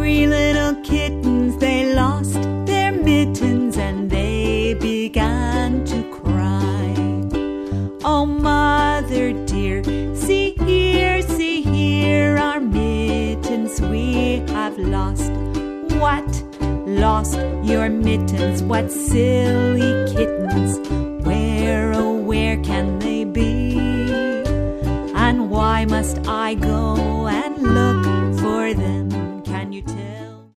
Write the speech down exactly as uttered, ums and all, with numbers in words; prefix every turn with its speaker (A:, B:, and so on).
A: three little kittens, they lost their mittens and they began to cry. Oh, mother dear, see here, see here, our mittens we have lost. What? Lost your mittens? What silly kittens? Where, oh, where can they be? And why must I go